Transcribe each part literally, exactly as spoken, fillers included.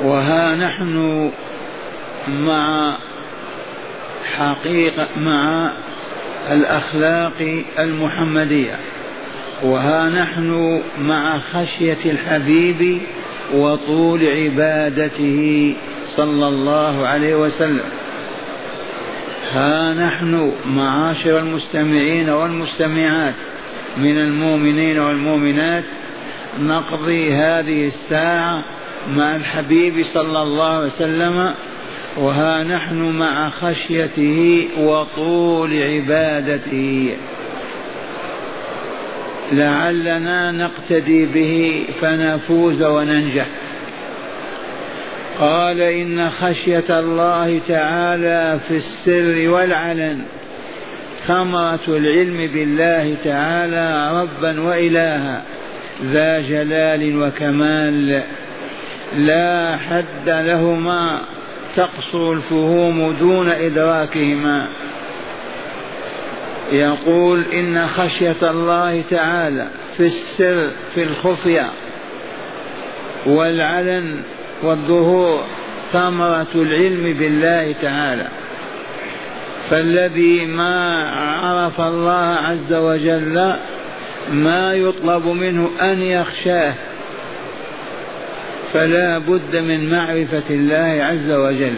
وها نحن مع حقيقة مع الأخلاق المحمدية، وها نحن مع خشية الحبيب وطول عبادته صلى الله عليه وسلم. ها نحن معاشر المستمعين والمستمعات من المؤمنين والمؤمنات نقضي هذه الساعة مع الحبيب صلى الله عليه وسلم، وها نحن مع خشيته وطول عبادته لعلنا نقتدي به فنفوز وننجح. قال إن خشية الله تعالى في السر والعلن ثمرة العلم بالله تعالى ربا وإلها ذا جلال وكمال لا حد لهما تقصر الفهوم دون إدراكهما. يقول إن خشية الله تعالى في السر في الخفية والعلن والظهور ثمرة العلم بالله تعالى، فالذي ما عرف الله عز وجل ما يطلب منه أن يخشاه، فلا بد من معرفة الله عز وجل.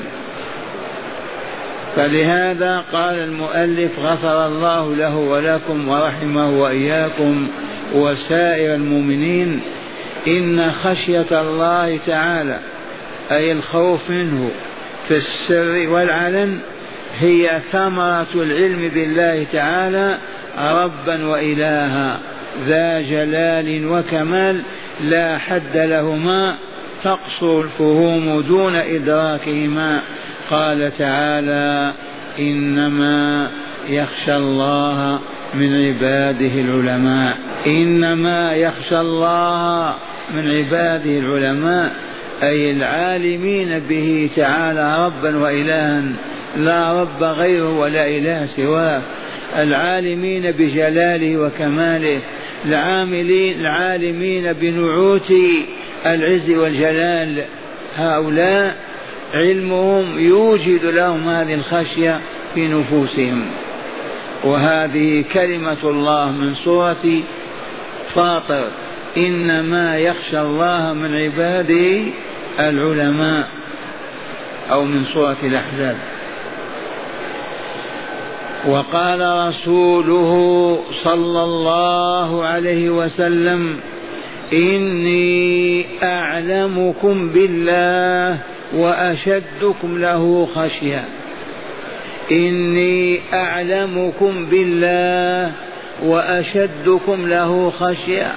فلهذا قال المؤلف غفر الله له ولكم ورحمه وإياكم وسائر المؤمنين إن خشية الله تعالى أي الخوف منه في السر والعلن هي ثمرة العلم بالله تعالى ربا وإلها ذا جلال وكمال لا حد لهما تقصر الفهوم دون إدراكهما. قال تعالى إنما يخشى الله من عباده العلماء. إنما يخشى الله من عباده العلماء أي العالمين به تعالى ربا وإلها لا رب غيره ولا إله سواه، العالمين بجلاله وكماله، العاملين العالمين بنعوت العز والجلال. هؤلاء علمهم يوجد لهم هذه الخشية في نفوسهم. وهذه كلمة الله من سورة فاطر إنما يخشى الله من عباده العلماء، أو من سورة الأحزاب. وقال رسوله صلى الله عليه وسلم إني أعلمكم بالله وأشدكم له خشية. إني أعلمكم بالله وأشدكم له خشية،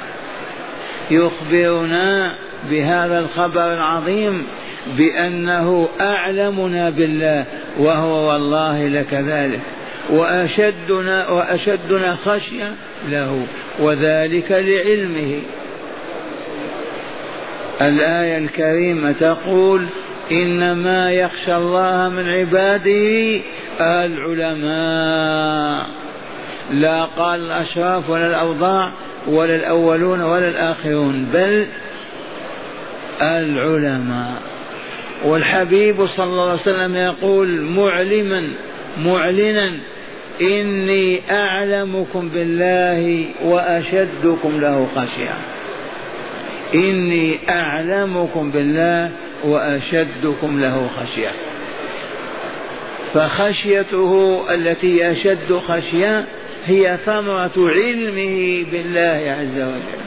يخبرنا بهذا الخبر العظيم بأنه أعلمنا بالله، وهو والله لكذلك، وأشدنا, وأشدنا خشية له، وذلك لعلمه. الآية الكريمة تقول إنما يخشى الله من عباده العلماء، لا قال الأشراف ولا الأوضاع ولا الأولون ولا الآخرون، بل العلماء. والحبيب صلى الله عليه وسلم يقول معلما معلنا إني أعلمكم بالله وأشدكم له خشية. إني أعلمكم بالله وأشدكم له خشية. فخشيته التي أشد خشية هي ثمرة علمه بالله عز وجل.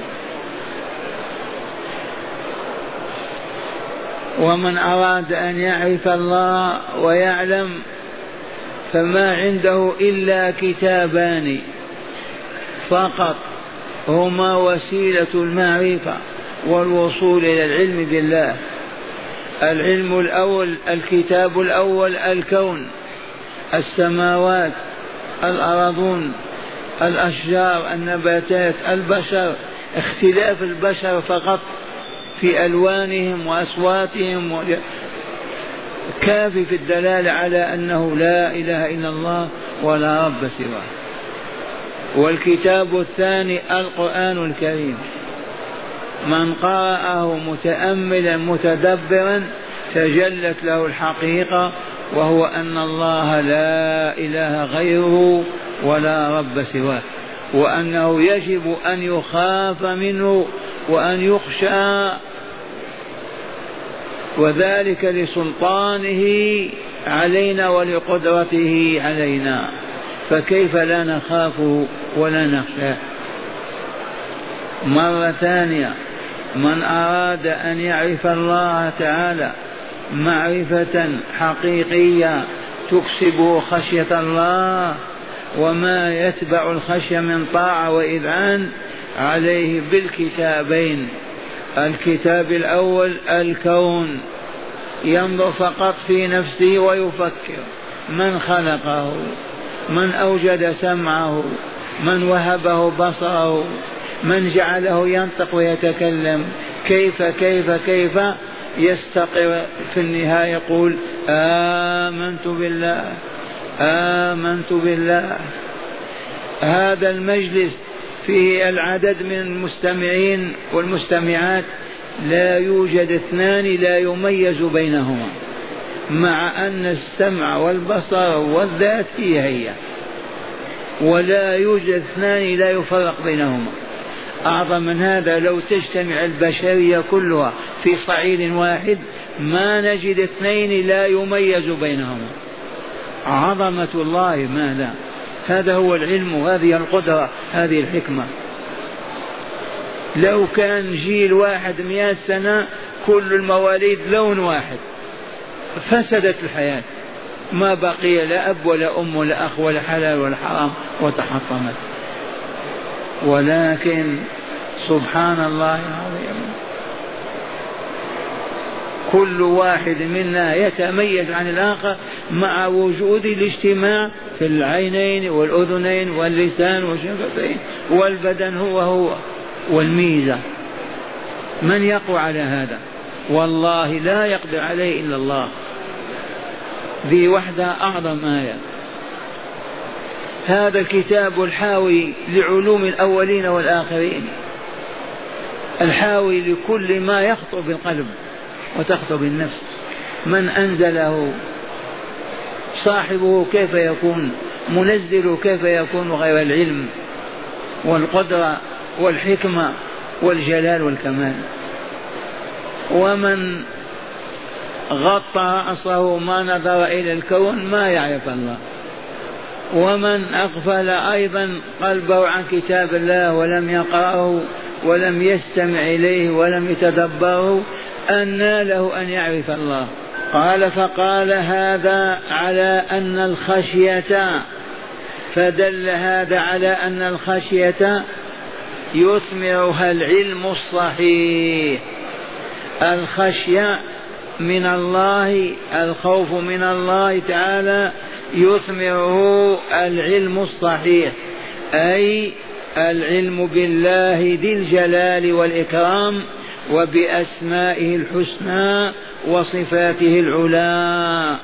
ومن أراد أن يعرف الله ويعلم فما عنده إلا كتابان فقط هما وسيلة المعرفة والوصول إلى العلم بالله. العلم الأول الكتاب الأول الكون، السماوات، الأرضون، الأشجار، النباتات، البشر، اختلاف البشر فقط في ألوانهم وأصواتهم، كافي في الدلالة على أنه لا إله إلا الله ولا رب سواه. والكتاب الثاني القرآن الكريم من قرأه متأملا متدبرا تجلت له الحقيقة، وهو أن الله لا إله غيره ولا رب سواه، وأنه يجب أن يخاف منه وأن يخشى، وذلك لسلطانه علينا ولقدرته علينا، فكيف لا نخافه ولا نخشاه. مرة ثانية، من أراد أن يعرف الله تعالى معرفة حقيقية تكسبه خشية الله وما يتبع الخشية من طاعة وإذعان، عليه بالكتابين. الكتاب الأول الكون، ينظر فقط في نفسه ويفكر من خلقه، من أوجد سمعه، من وهبه بصره، من جعله ينطق ويتكلم، كيف كيف كيف يستقر في النهاية يقول آمنت بالله آمنت بالله. هذا المجلس فيه العدد من المستمعين والمستمعات لا يوجد اثنان لا يميز بينهما، مع أن السمع والبصر والذات هي هي، ولا يوجد اثنان لا يفرق بينهما. أعظم من هذا، لو تجتمع البشرية كلها في صعيد واحد ما نجد اثنين لا يميز بينهما. عظمة الله ماذا؟ هذا هو العلم، وهذه القدرة، هذه الحكمة. لو كان جيل واحد مئة سنة كل المواليد لون واحد فسدت الحياة، ما بقي لا أب ولا أم ولا أخ ولا حلال ولا حرام وتحطمت. ولكن سبحان الله العظيم كل واحد منا يتميز عن الآخر مع وجود الاجتماع في العينين والأذنين واللسان والشفتين والبدن هو هو والميزة. من يقوى على هذا؟ والله لا يقدر عليه إلا الله. ذي وحدة أعظم آية. هذا الكتاب الحاوي لعلوم الأولين والآخرين، الحاوي لكل ما يخطر بالقلب وتخطر بالنفس. من أنزله؟ صاحبه كيف يكون؟ منزله كيف يكون غير العلم والقدرة والحكمة والجلال والكمال؟ ومن غطى رأسه ما نظر إلى الكون ما يعرف الله. ومن أغفل أيضا قلبه عن كتاب الله ولم يقرأه ولم يستمع إليه ولم يتدبره أنى له أن يعرف الله. قال فقال هذا على أن الخشية، فدل هذا على أن الخشية يثمرها العلم الصحيح. الخشية من الله، الخوف من الله تعالى يثمره العلم الصحيح، أي العلم بالله ذي الجلال والإكرام وبأسمائه الحسنى وصفاته العلى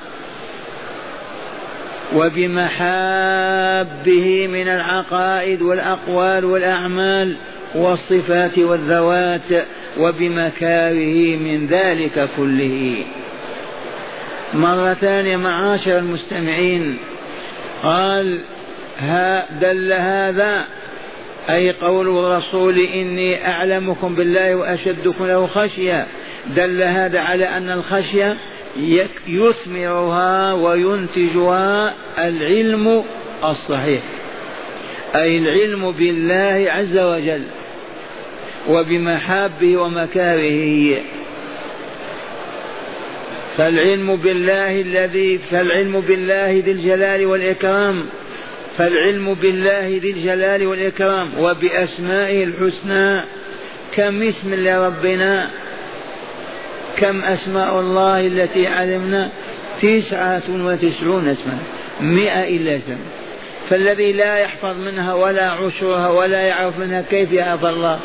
وبمحابه من العقائد والأقوال والأعمال والصفات والذوات وبمكاره من ذلك كله. مرة ثانية معاشر المستمعين، قال ها دل هذا أي قول الرسول إني أعلمكم بالله وأشدكم له خشية، دل هذا على أن الخشية يثمرها وينتجها العلم الصحيح، أي العلم بالله عز وجل وبمحابه ومكاره. فالعلم بالله الذي فالعلم بالله ذي الجلال والإكرام فالعلم بالله ذي الجلال والإكرام وبأسمائه الحسنى. كم اسم لربنا؟ كم أسماء الله التي علمنا؟ تسعة وتسعون اسما، مئة إلا اسم. فالذي لا يحفظ منها ولا عشرها ولا يعرف منها كيف يعرف الله؟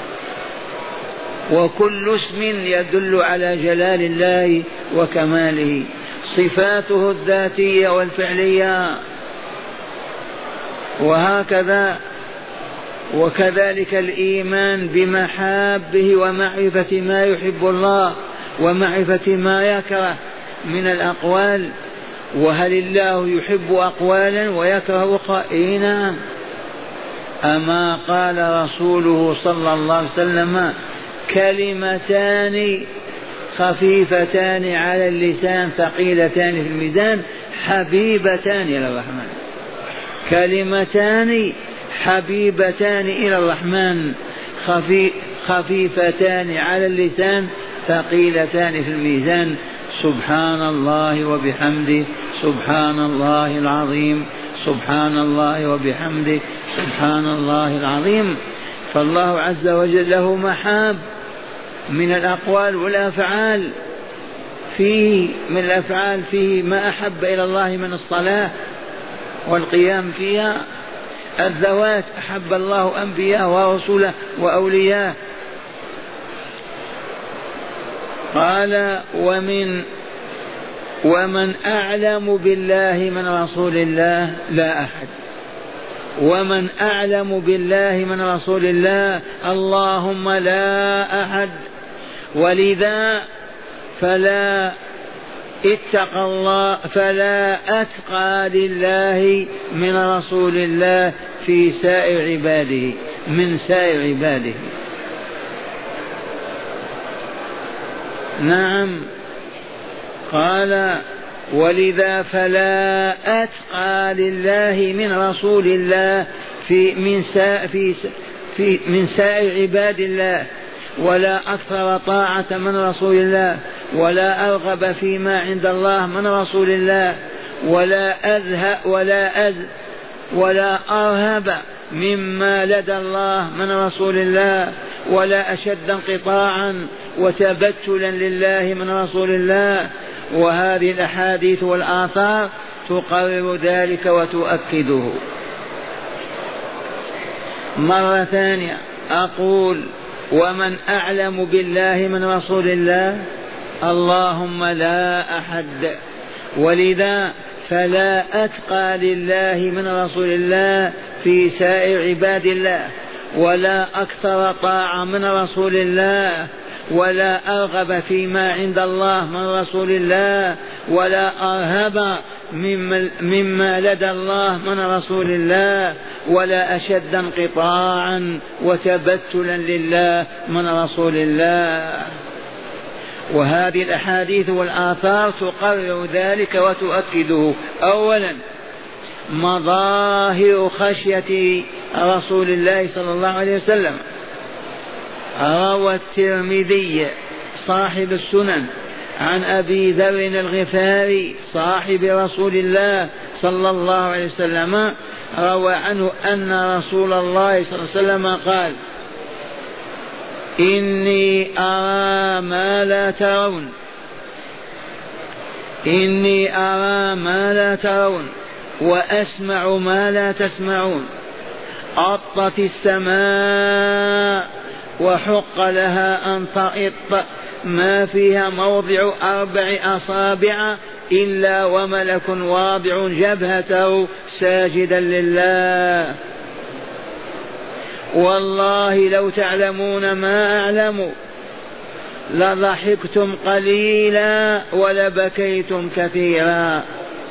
وكل اسم يدل على جلال الله وكماله، صفاته الذاتية والفعلية. وهكذا وكذلك الإيمان بمحابه ومعرفة ما يحب الله ومعرفة ما يكره من الأقوال. وهل الله يحب أقوالا ويكره أخرى؟ إيه نعم. أما قال رسوله صلى الله عليه وسلم كلمتان خفيفتان على اللسان ثقيلتان في الميزان حبيبتان إلى الرحمن. كلمتان حبيبتان إلى الرحمن خفي خفيفتان على اللسان ثقيلتان في الميزان. سبحان الله وبحمده سبحان الله العظيم سبحان الله وبحمده سبحان الله العظيم. فالله عز وجل له محاب من الأقوال والأفعال. فيه من الأفعال فيه ما أحب إلى الله من الصلاة والقيام فيها. الذوات أحب الله أنبياء ورسوله وأولياء. قال ومن ومن أعلم بالله من رسول الله لا أحد. ومن أعلم بالله من رسول الله اللهم لا أحد. ولذا فلا اتقى الله فلا أتقى لله من رسول الله في سائر عباده من سائر عباده. نعم. قال ولذا فلا أتقى لله من رسول الله في من سا في في من سائر عباد الله ولا أكثر طاعة من رسول الله ولا أرغب فيما عند الله من رسول الله ولا أزهق ولا أز ولا أرهب مما لدى الله من رسول الله ولا أشد انقطاعا وتبتلا لله من رسول الله. وهذه الأحاديث والآثار تقرر ذلك وتؤكده. مرة ثانية أقول ومن أعلم بالله من رسول الله اللهم لا أحد. ولذا فلا أتقى لله من رسول الله في سائر عباد الله ولا أكثر طاعة من رسول الله ولا أرغب فيما عند الله من رسول الله ولا أرهب مما لدى الله من رسول الله ولا أشد انقطاعا وتبتلا لله من رسول الله. وهذه الأحاديث والآثار تقرر ذلك وتؤكده. أولا مظاهر خشية رسول الله صلى الله عليه وسلم. روى الترمذي صاحب السنن عن أبي ذر الغفاري صاحب رسول الله صلى الله عليه وسلم روى عنه أن رسول الله صلى الله عليه وسلم قال إني أرى ما لا ترون إني أرى ما لا ترون وأسمع ما لا تسمعون. أطت السماء وحق لها أن تئط ما فيها موضع أربع أصابع إلا وملك واضع جبهته ساجدا لله. والله لو تعلمون ما أعلم لضحكتم قليلا ولبكيتم كثيرا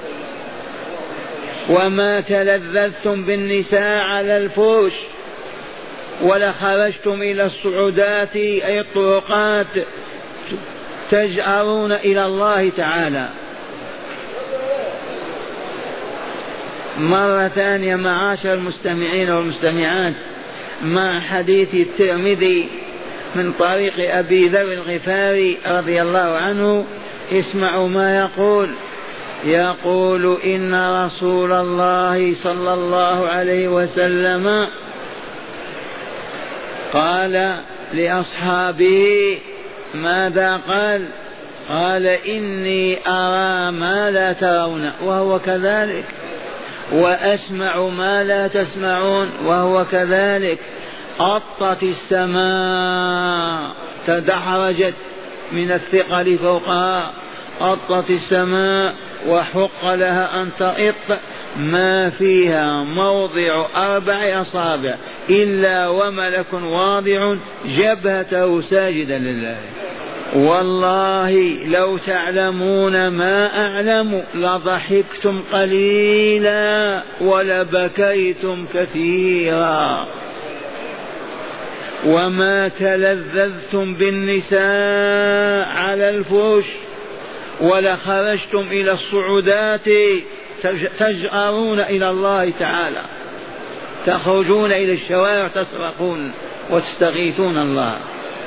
وما تلذذتم بالنساء على الفرش ولخرجتم إلى الصعودات أي الطرقات تجأرون إلى الله تعالى. مرة ثانية معاشر المستمعين والمستمعات مع حديث الترمذي من طريق أبي ذر الغفاري رضي الله عنه. اسمعوا ما يقول. يقول إن رسول الله صلى الله عليه وسلم قال لأصحابه ماذا قال؟ قال إني أرى ما لا ترون وهو كذلك وأسمع ما لا تسمعون وهو كذلك. أطت السماء تدحرجت من الثقل فوقها أطت السماء وحق لها أن تئط ما فيها موضع أربع أصابع إلا وملك واضع جبهته ساجدا لله. والله لو تعلمون ما أعلم لضحكتم قليلا ولبكيتم كثيرا وما تلذذتم بالنساء على الفرش ولخرجتم إلى الصعودات تجأرون إلى الله تعالى، تخرجون إلى الشوارع تصرخون وتستغيثون الله.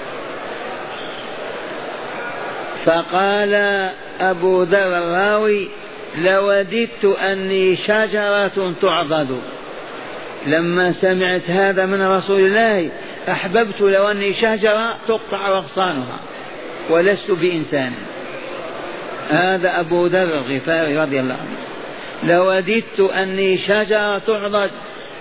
فقال أبو ذر الراوي لوددت أني شجرة تعضد. لما سمعت هذا من رسول الله أحببت لو أني شجرة تقطع أغصانها ولست بإنسان. هذا أبو ذر الغفاري رضي الله عنه، لوددت أني شجرة تعضد.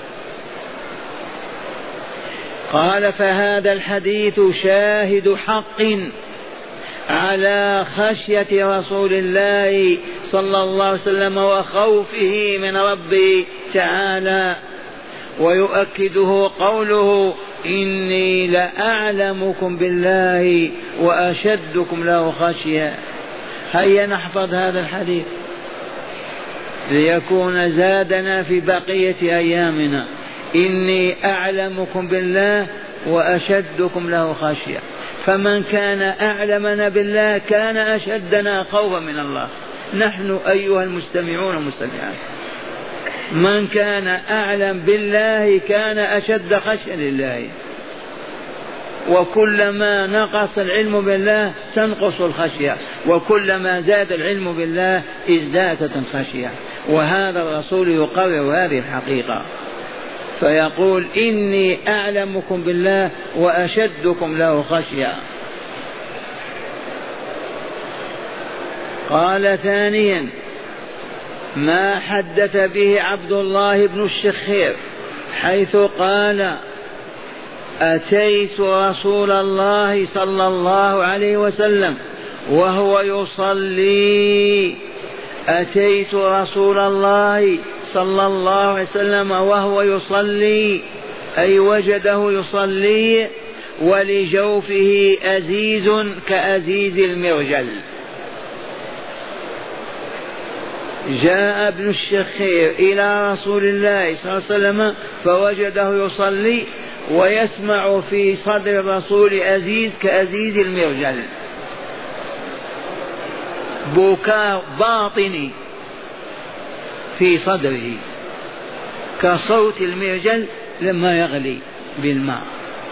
قال فهذا الحديث شاهد حق على خشية رسول الله صلى الله عليه وسلم وخوفه من ربه تعالى، ويؤكده قوله إني لأعلمكم بالله وأشدكم له خشية. هيا نحفظ هذا الحديث ليكون زادنا في بقية أيامنا. إني أعلمكم بالله وأشدكم له خشية، فمن كان أعلمنا بالله كان أشدنا خوفا من الله. نحن أيها المستمعون والمستمعات من كان أعلم بالله كان أشد خشية لله، وكلما نقص العلم بالله تنقص الخشية، وكلما زاد العلم بالله ازدادت الخشية. وهذا الرسول يقرر هذه الحقيقة فيقول إني أعلمكم بالله وأشدكم له خشية. قال ثانيا ما حدث به عبد الله بن الشخير حيث قال أتيت رسول الله صلى الله عليه وسلم وهو يصلي أتيت رسول الله صلى الله عليه وسلم وهو يصلي أي وجده يصلي ولجوفه أزيز كأزيز المرجل. جاء ابن الشخير إلى رسول الله صلى الله عليه وسلم فوجده يصلي ويسمع في صدر الرسول أزيز كأزيز المرجل، بكاء باطني في صدره كصوت المرجل لما يغلي بالماء.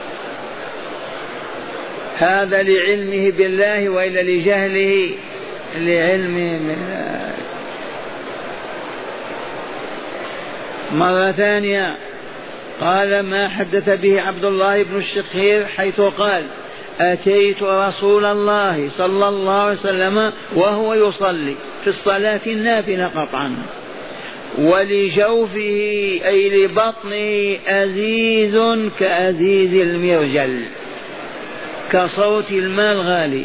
هذا لعلمه بالله وإلا لجهله؟ لعلمه بالله. مرة ثانية قال ما حدث به عبد الله بن الشخير حيث قال أتيت رسول الله صلى الله عليه وسلم وهو يصلي في الصلاة النافلة قطعا ولجوفه أي لبطنه أزيز كأزيز المرجل كصوت الماء الغالي.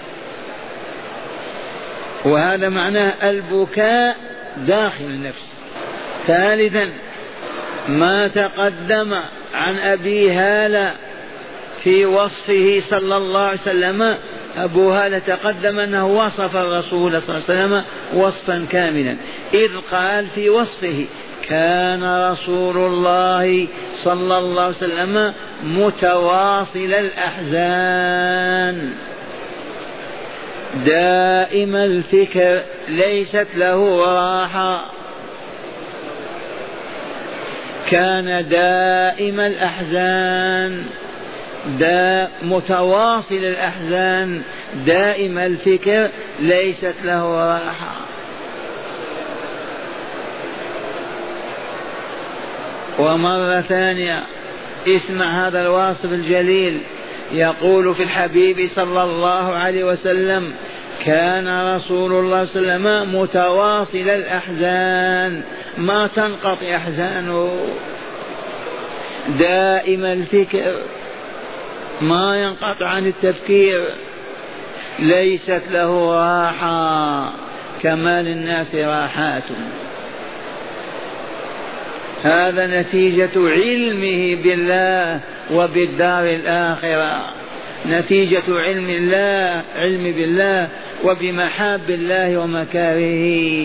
وهذا معناه البكاء داخل النفس. ثالثا ما تقدم عن أبي هالة في وصفه صلى الله عليه وسلم. أبو هالة تقدم أنه وصف الرسول صلى الله عليه وسلم وصفا كاملا إذ قال في وصفه كان رسول الله صلى الله عليه وسلم متواصل الأحزان دائم الفكر ليست له راحة. كان دائم الأحزان دا متواصل الأحزان دائم الفكر ليست له راحة. ومرة ثانية اسمع هذا الواصف الجليل يقول في الحبيب صلى الله عليه وسلم كان رسول الله صلى الله عليه وسلم متواصل الأحزان ما تنقطع أحزانه دائم الفكر ما ينقطع عن التفكير. ليست له راحة كما للناس راحات. هذا نتيجة علمه بالله وبالدار الآخرة، نتيجة علم الله علم بالله وبمحاب الله ومكاره.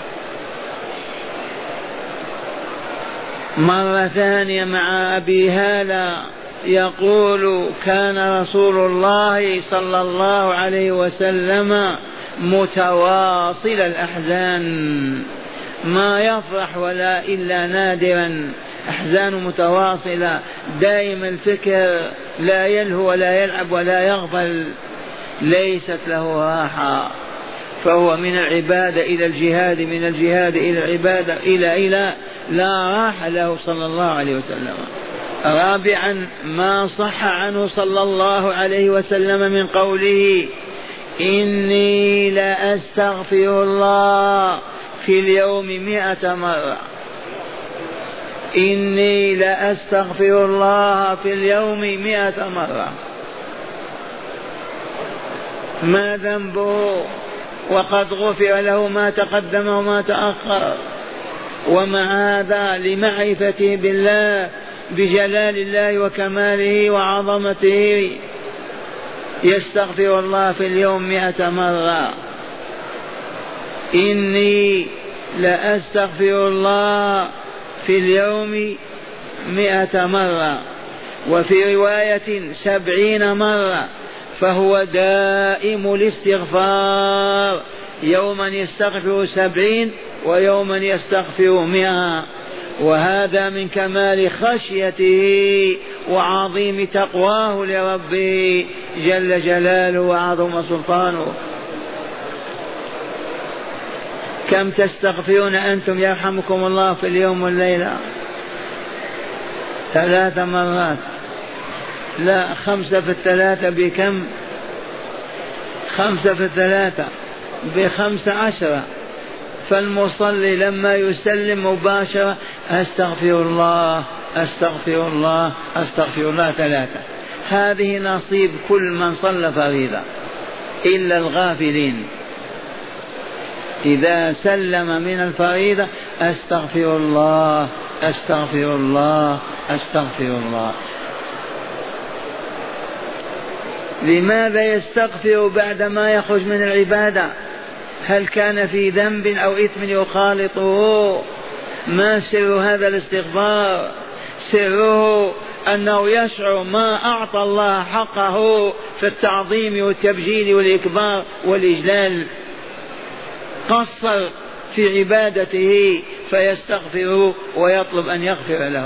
مرة ثانية مع أبي هالة يقول كان رسول الله صلى الله عليه وسلم متواصل الأحزان، ما يفرح ولا إلا نادرا، أحزان متواصلة، دائما الفكر لا يلهو ولا يلعب ولا يغفل، ليست له راحة. فهو من العبادة إلى الجهاد، من الجهاد إلى العبادة إلى إلى لا راحة له صلى الله عليه وسلم. رابعا ما صح عنه صلى الله عليه وسلم من قوله إني لأستغفر الله في اليوم مئة مرة، إني لأستغفر الله في اليوم مئة مرة. ما ذنبه وقد غفر له ما تقدم وما تأخر، ومع هذا لمعرفته بالله بجلال الله وكماله وعظمته يستغفر الله في اليوم مئة مرة. إني لأستغفر الله في اليوم مئة مرة، وفي رواية سبعين مرة، فهو دائم الاستغفار، يوما يستغفر سبعين ويوما يستغفر مئة. وهذا من كمال خشيته وعظيم تقواه لربه جل جلاله وعظم سلطانه. كم تستغفرون أنتم يرحمكم الله في اليوم والليلة؟ ثلاث مرات، لا خمسة في الثلاثة بكم؟ خمسة في الثلاثة بخمس عشرة. فالمصلي لما يسلم مباشرة أستغفر الله أستغفر الله أستغفر الله ثلاثة. هذه نصيب كل من صلى فريضة إلا الغافلين، إذا سلم من الفريضة أستغفر الله أستغفر الله أستغفر الله. لماذا يستغفر بعدما يخرج من العبادة؟ هل كان في ذنب أو إثم يخالطه؟ ما سر هذا الاستغفار؟ سره أنه يشعر ما أعطى الله حقه في التعظيم والتبجيل والإكبار والإجلال، قصر في عبادته فيستغفره ويطلب أن يغفر له.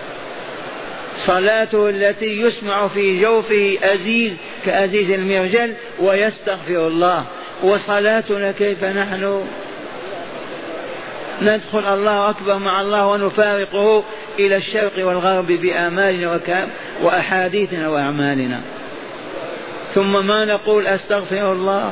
صلاته التي يسمع في جوفه أزيز كأزيز المرجل ويستغفر الله، وصلاتنا كيف نحن ندخل الله أكبر مع الله ونفارقه إلى الشرق والغرب بآمالنا وأحاديثنا وأعمالنا، ثم ما نقول أستغفر الله.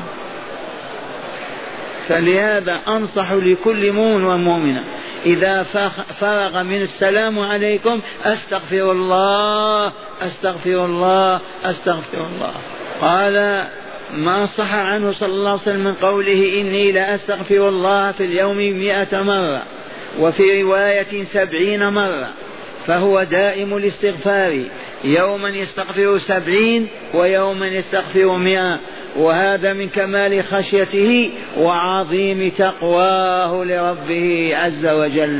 فلهذا أنصح لكل مؤمن ومؤمنة إذا فرغ من السلام عليكم أستغفر الله أستغفر الله أستغفر الله. قال ما صح عنه صلى الله عليه وسلم من قوله إني لأستغفر الله في اليوم مئة مرة، وفي رواية سبعين مرة، فهو دائم الاستغفار، يوما يستغفر سبعين ويوما يستغفر مئة. وهذا من كمال خشيته وعظيم تقواه لربه عز وجل.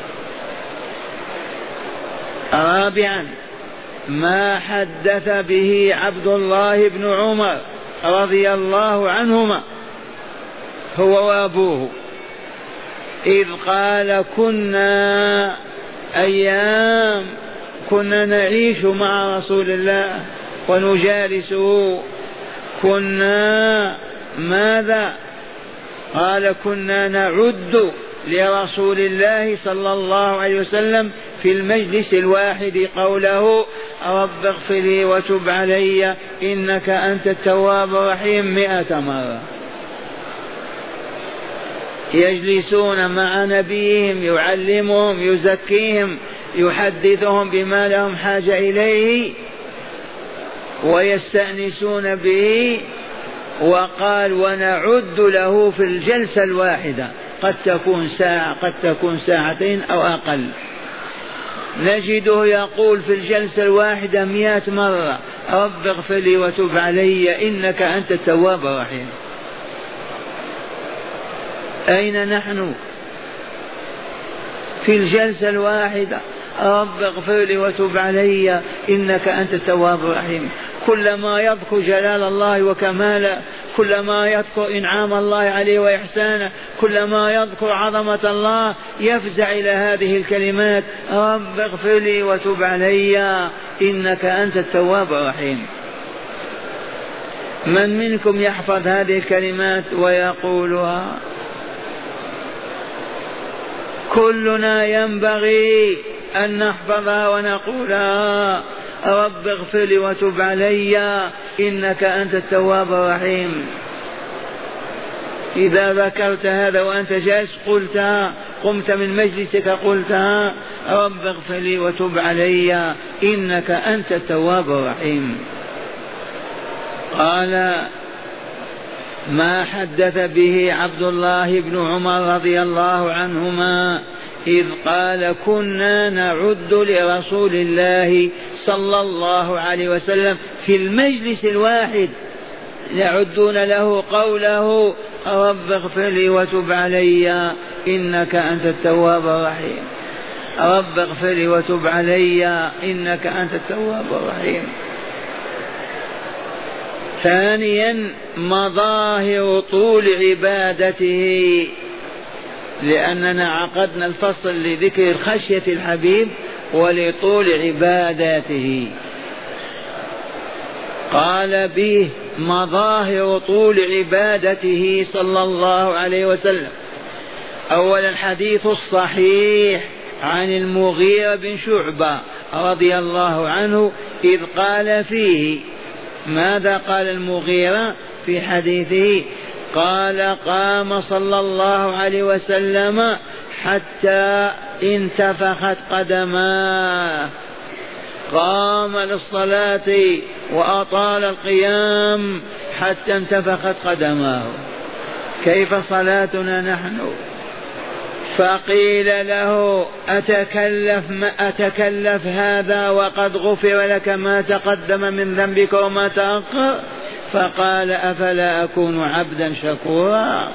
رابعا ما حدث به عبد الله بن عمر رضي الله عنهما هو وأبوه، إذ قال كنا أيام كنا نعيش مع رسول الله ونجالسه، كنا ماذا؟ قال كنا نعد لرسول الله صلى الله عليه وسلم في المجلس الواحد قوله رب اغفر لي وتب علي إنك أنت التواب الرحيم مئة مرة. يجلسون مع نبيهم يعلمهم يزكيهم يحدثهم بما لهم حاجة إليه ويستأنسون به، وقال ونعد له في الجلسة الواحدة، قد تكون ساعة قد تكون ساعتين أو أقل، نجده يقول في الجلسة الواحدة مئة مرة رب اغفر لي وتب علي إنك أنت التواب الرحيم. أين نحن؟ في الجلسة الواحدة رب اغفر لي وتب علي إنك أنت التواب الرحيم. كلما يذكر جلال الله وكماله، كلما يذكر إنعام الله عليه وإحسانه، كلما يذكر عظمة الله يفزع إلى هذه الكلمات رب اغفر لي وتب علي إنك أنت التواب الرحيم. من منكم يحفظ هذه الكلمات ويقولها؟ كلنا ينبغي أن نحفظها ونقولها رب اغفر لي وتب علي إنك أنت التواب الرحيم. إذا ذكرت هذا وأنت جالس قلتها، قمت من مجلسك قلتها رب اغفر لي وتب علي إنك أنت التواب الرحيم. قال ما حدث به عبد الله بن عمر رضي الله عنهما إذ قال كنا نعد لرسول الله صلى الله عليه وسلم في المجلس الواحد، يعدون له قوله رب اغفر لي وتب علي إنك أنت التواب الرحيم، رب اغفر لي وتب علي إنك أنت التواب الرحيم. ثانيا مظاهر طول عبادته، لأننا عقدنا الفصل لذكر خشية الحبيب ولطول عباداته. قال به مظاهر طول عبادته صلى الله عليه وسلم. أولا الحديث الصحيح عن المغيرة بن شعبة رضي الله عنه إذ قال فيه، ماذا قال المغيرة في حديثه؟ قال قام صلى الله عليه وسلم حتى انتفخت قدماه، قام للصلاة وأطال القيام حتى انتفخت قدماه. كيف صلاتنا نحن؟ فقيل له أتكلف, ما أتكلف هذا وقد غفر لك ما تقدم من ذنبك وما تأخر؟ فقال أفلا أكون عبدا شكورا؟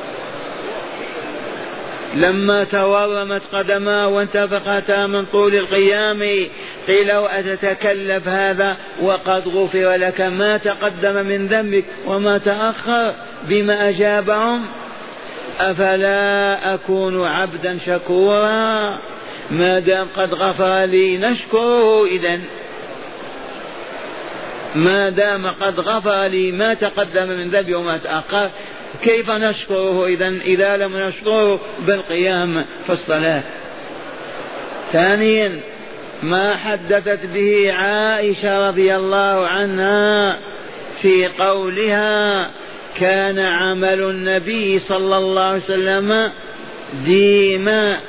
لما تورمت قدماه وانتفختا من طول القيام قيل له أتتكلف هذا وقد غفر لك ما تقدم من ذنبك وما تأخر؟ بما أجابهم أفلا أكون عبدا شكورا؟ ما دام قد غفر لي نشكره، إذن ما دام قد غفر لي ما تقدم من ذنبي وما تأخر كيف نشكره إذن إذا لم نشكره بالقيام في الصلاة؟ ثانيا ما حدثت به عائشة رضي الله عنها في قولها كان عمل النبي صلى الله عليه وسلم ديما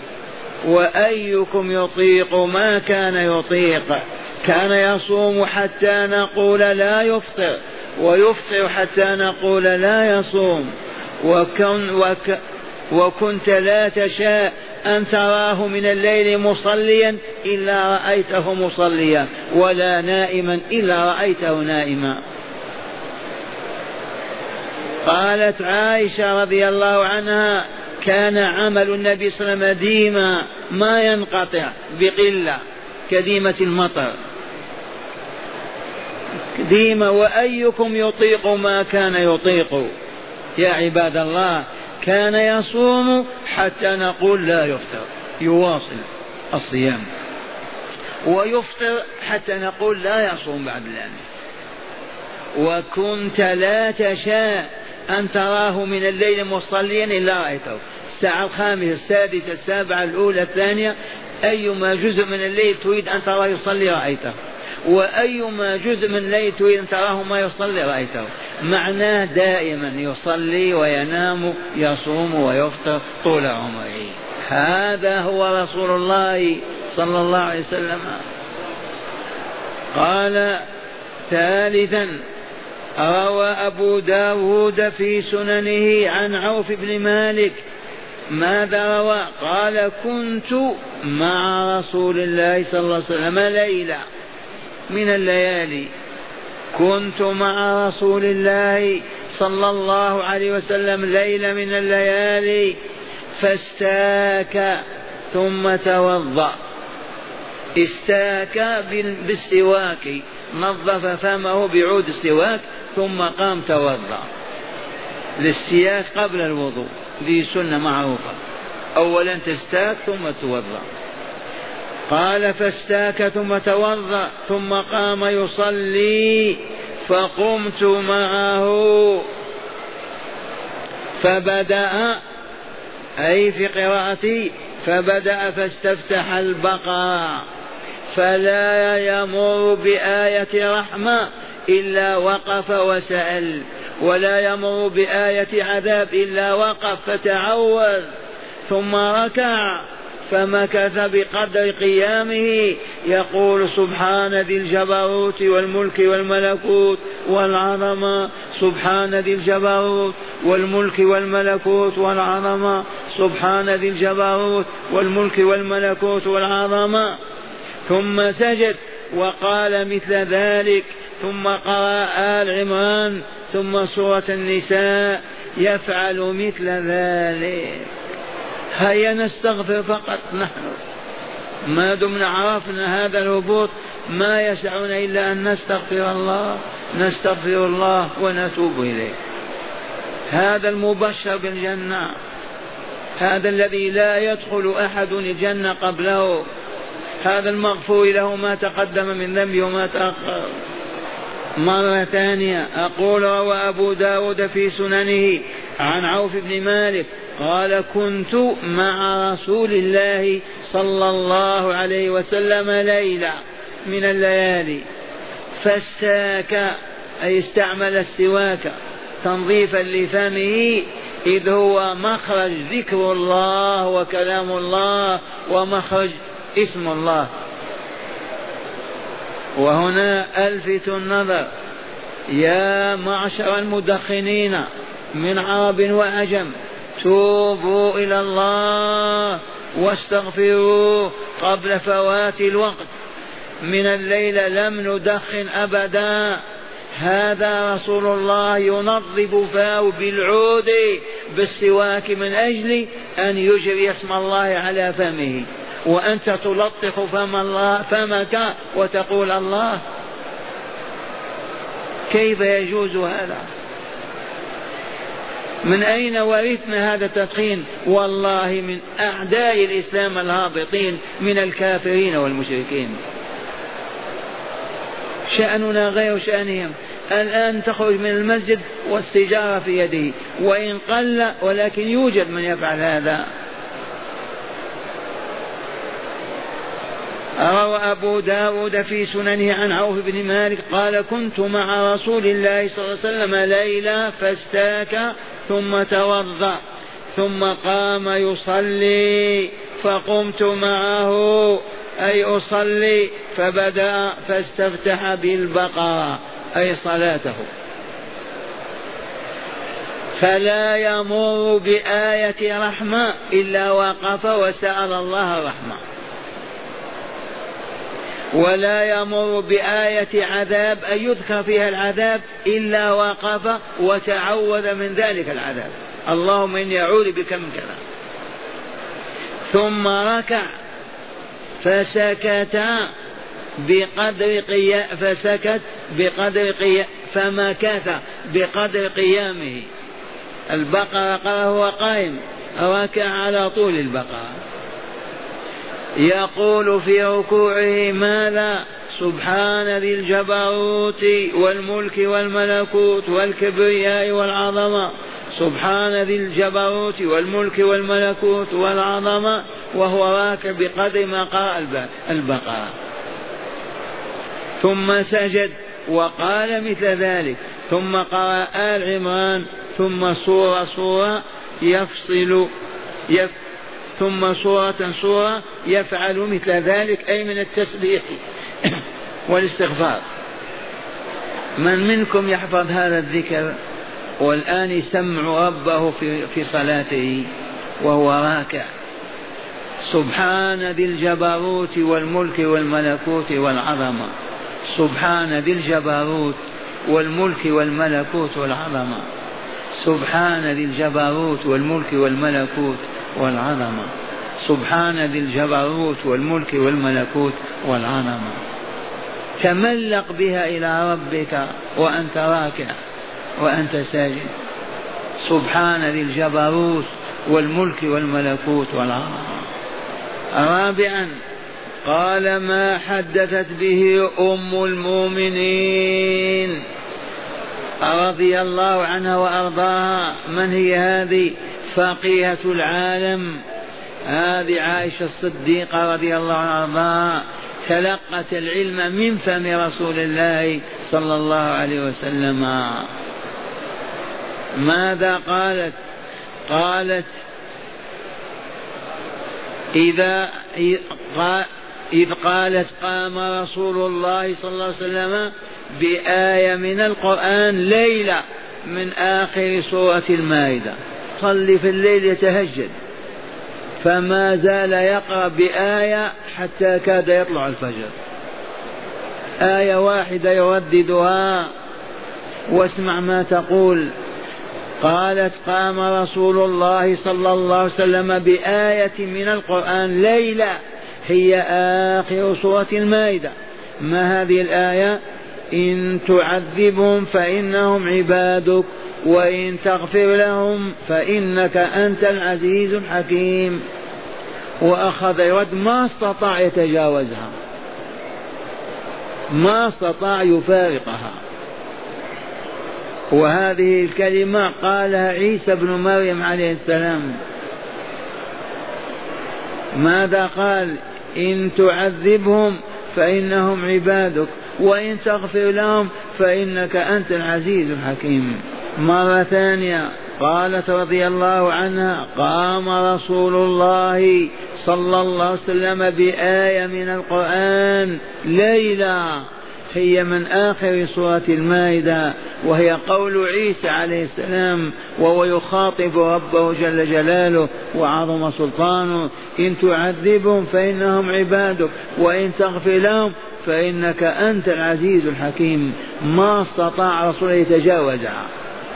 وأيكم يطيق ما كان يطيق، كان يصوم حتى نقول لا يفطر ويفطر حتى نقول لا يصوم، وكن وك وكنت لا تشاء أن تراه من الليل مصليا إلا رأيته مصليا ولا نائما إلا رأيته نائما. قالت عائشة رضي الله عنها كان عمل النبي صلى الله عليه وسلم ديما ما ينقطع بقلة كديمة المطر ديما وأيكم يطيق ما كان يطيق؟ يا عباد الله كان يصوم حتى نقول لا يفطر، يواصل الصيام، ويفطر حتى نقول لا يصوم بعد الآن. وكنت لا تشاء أن تراه من الليل مصليا إلا رأيته. الساعة الخامسة السادسة السابعة الأولى الثانية أيما جزء من الليل تريد أن تراه يصلي رأيته، وأيما جزء من الليل تريد أن تراه ما يصلي رأيته. معناه دائما يصلي وينام يصوم ويفطر طول عمره. هذا هو رسول الله صلى الله عليه وسلم. قال ثالثا روى أبو داود في سننه عن عوف بن مالك ماذا روى؟ قال كنت مع رسول الله صلى الله عليه وسلم ليلة من الليالي، كنت مع رسول الله صلى الله عليه وسلم ليلة من الليالي فاستاك ثم توضأ. استاك بالسواك، نظف فمه بعود السواك ثم قام توضأ. الاستياك قبل الوضوء ذي سنة معروفة، أولا تستاك ثم توضأ. قال فاستاك ثم توضأ ثم قام يصلي فقمت معه فبدأ، أي في قراءتي فبدأ فاستفتح البقرة فلا يمر بآية رحمة إلا وقف وسأل، ولا يمر بآية عذاب إلا وقف فتعوذ، ثم ركع فمكث بقدر قيامه يقول سبحان ذي الجبروت والملك والملكوت والعظمة، سبحان ذي الجبروت والملك والملكوت والعظمة، سبحان ذي الجبروت والملك والملكوت والعظمة. ثم سجد وقال مثل ذلك، ثم قرأ آل عمران ثم سورة النساء يفعل مثل ذلك. هيا نستغفر فقط نحن، ما دمنا عرفنا هذا الهبوط ما يسعنا إلا أن نستغفر الله، نستغفر الله ونتوب إليه. هذا المبشر بالجنة، هذا الذي لا يدخل أحد الجنة قبله، هذا المغفور له ما تقدم من ذنبه وما تأخر. مرة ثانية أقول روى أبو داود في سننه عن عوف بن مالك قال كنت مع رسول الله صلى الله عليه وسلم ليلة من الليالي فاستاك، أي استعمل السواك تنظيفا لفمه، إذ هو مخرج ذكر الله وكلام الله ومخرج اسم الله. وهنا ألفت النظر يا معشر المدخنين من عرب وعجم، توبوا إلى الله واستغفروا قبل فوات الوقت. من الليل لم ندخن أبدا، هذا رسول الله ينظف فاه بالعود بالسواك من أجل أن يجري اسم الله على فمه، وأنت تلطخ فم الله فمك وتقول الله، كيف يجوز هذا؟ من أين ورثنا هذا التدخين؟ والله من أعداء الإسلام الهابطين من الكافرين والمشركين. شأننا غير شأنهم. الآن تخرج من المسجد والسجارة في يده وإن قل، ولكن يوجد من يفعل هذا. روى أبو داود في سننه عن عوف بن مالك قال كنت مع رسول الله صلى الله عليه وسلم ليلة فاستاك ثم توضأ ثم قام يصلي فقمت معه، أي أصلي، فبدأ فاستفتح بالبقرة، أي صلاته، فلا يمر بآية رحمة إلا وقف وسأل الله الرحمة، ولا يمر بآية عذاب أن يذكر فيها العذاب إلا وقف وتعوذ من ذلك العذاب، اللهم إني أعوذ بك من كذا. ثم ركع فسكت بقدر قيام فسكت بقدر قيام فمكث بقدر قيامه. البقرة قرأ هو قائم، ركع على طول البقرة، يقول في ركوعه ماذا؟ سبحان ذي الجبروت والملك والملكوت والكبرياء والعظمة، سبحان ذي الجبروت والملك والملكوت والعظمة، وهو راكع بقدر ما قرأ البقرة. ثم سجد وقال مثل ذلك، ثم قرأ آل عمران ثم سورة سورة يفصل يف ثم سورة سورة يفعل مثل ذلك، أي من التسبيح والاستغفار. من منكم يحفظ هذا الذكر والآن يسمع ربه في, في صلاته وهو راكع؟ سبحان ذي الجبروت والملك والملكوت والعظمة. سبحان ذي الجبروت والملك والملكوت والعظمة. سبحان ذي الجبروت والملك والملكوت والعظمة. سبحان ذي الجبروت والملك والملكوت والعظمة. تملق بها إلى ربك وأنت راكع وأنت ساجد. سبحان ذي الجبروت والملك والملكوت والعظمة. رابعا قال ما حدثت به أم المؤمنين رضي الله عنها وأرضاها. من هي هذه؟ فقيهة العالم، هذه عائشة الصديقة رضي الله عنها وأرضاها، تلقت العلم من فم رسول الله صلى الله عليه وسلم. ماذا قالت؟ قالت إذا إذ قالت قام رسول الله صلى الله عليه وسلم بآية من القرآن ليلة من آخر سورة المائدة، صلي في الليل يتهجد، فما زال يقرأ بآية حتى كاد يطلع الفجر، آية واحدة يرددها. واسمع ما تقول. قالت قام رسول الله صلى الله عليه وسلم بآية من القرآن ليلة هي آخر سورة المائدة. ما هذه الآية؟ إن تعذبهم فإنهم عبادك وإن تغفر لهم فإنك أنت العزيز الحكيم. وأخذ يرد، ما استطاع يتجاوزها، ما استطاع يفارقها. وهذه الكلمة قالها عيسى بن مريم عليه السلام. ماذا قال؟ إن تعذبهم فإنهم عبادك وإن تغفر لهم فإنك أنت العزيز الحكيم. مرة ثانية قالت رضي الله عنها قام رسول الله صلى الله عليه وسلم بآية من القرآن ليلة هي من آخر سورة المائدة، وهي قول عيسى عليه السلام وهو يخاطب ربه جل جلاله وعظم سلطانه: إن تعذبهم فإنهم عبادك وإن تغفر لهم فإنك أنت العزيز الحكيم. ما استطاع رسول يتجاوزها،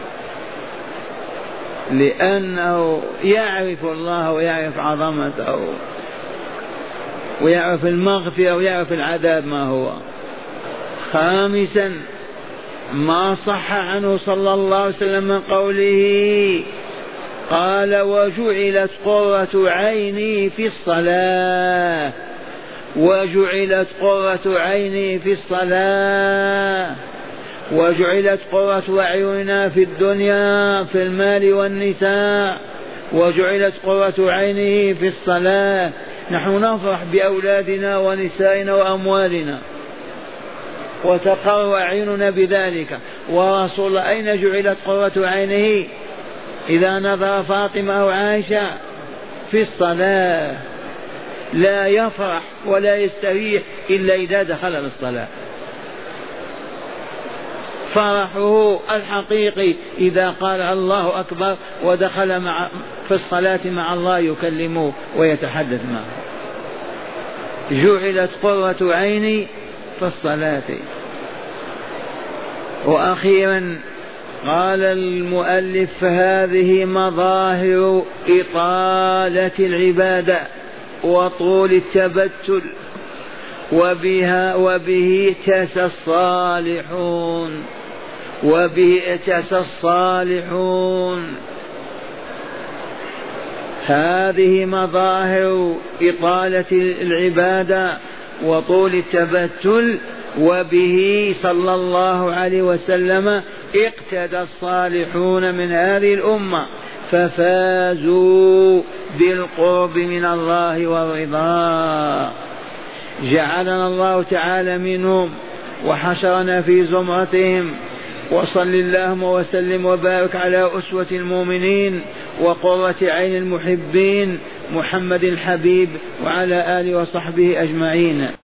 لأنه يعرف الله ويعرف عظمته ويعرف المغفرة ويعرف العذاب ما هو. خامسا ما صح عنه صلى الله عليه وسلم من قوله قال: وجعلت قرة عيني في الصلاة، وجعلت قرة عيني في الصلاة، وجعلت قرة أعيننا في الدنيا في المال والنساء، وجعلت قرة عينه في الصلاة. نحن نفرح بأولادنا ونسائنا وأموالنا وتقر أعيننا بذلك، ورسول أين جعلت قرة عينه إذا نظر فاطمة أو عائشة؟ في الصلاة. لا يفرح ولا يستريح إلا إذا دخل الصلاة. فرحه الحقيقي إذا قال الله أكبر ودخل مع في الصلاة مع الله يكلمه ويتحدث معه. جعلت قرة عيني في الصلاة. وأخيرا قال المؤلف: هذه مظاهر إطالة العبادة وطول التبتل، وبها وبه ائتسى الصالحون، وبه ائتسى الصالحون. هذه مظاهر إطالة العبادة وطول التبتل، وبه صلى الله عليه وسلم اقتدى الصالحون من هذه الأمة ففازوا بالقرب من الله والرضا. جعلنا الله تعالى منهم وحشرنا في زمرتهم. وصل اللهم وسلم وبارك على أسوة المؤمنين وقرة عين المحبين محمد الحبيب وعلى آله وصحبه أجمعين.